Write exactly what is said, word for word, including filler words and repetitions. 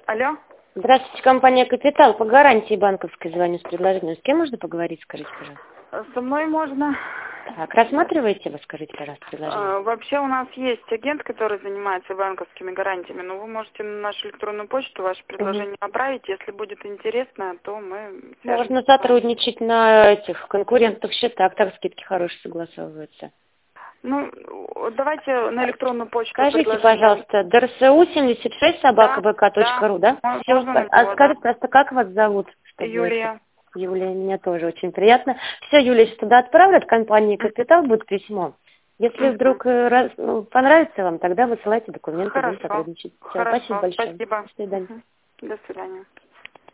Алло. Здравствуйте, компания «Капитал». По гарантии банковской звоню с предложением. С кем можно поговорить, скажите, пожалуйста? Со мной можно. Так, рассматриваете вы, скажите, пожалуйста, предложение? А, вообще у нас есть агент, который занимается банковскими гарантиями, но вы можете на нашу электронную почту ваше предложение Угу. направить. Если будет интересно, то мы свяжемся Можно с вами. сотрудничать на этих конкурентных счетах, так скидки хорошие согласовываются. Ну, давайте на электронную почту Скажите, предложение. пожалуйста, дрсу семьдесят шесть собака вэ ка точка ру, да? да? Все, Можно на а него, скажите да. просто, как вас зовут? Чтобы Юлия. это- Юлия, меня тоже очень приятно. Все, Юлия, если туда отправлю, от компании «Капитал» будет письмо. Если Мгм. вдруг э, раз- ну, понравится вам, тогда высылайте документы, будем Хорошо. сотрудничать. Все, Хорошо. спасибо большое. Спасибо. До свидания. Мгм. До свидания.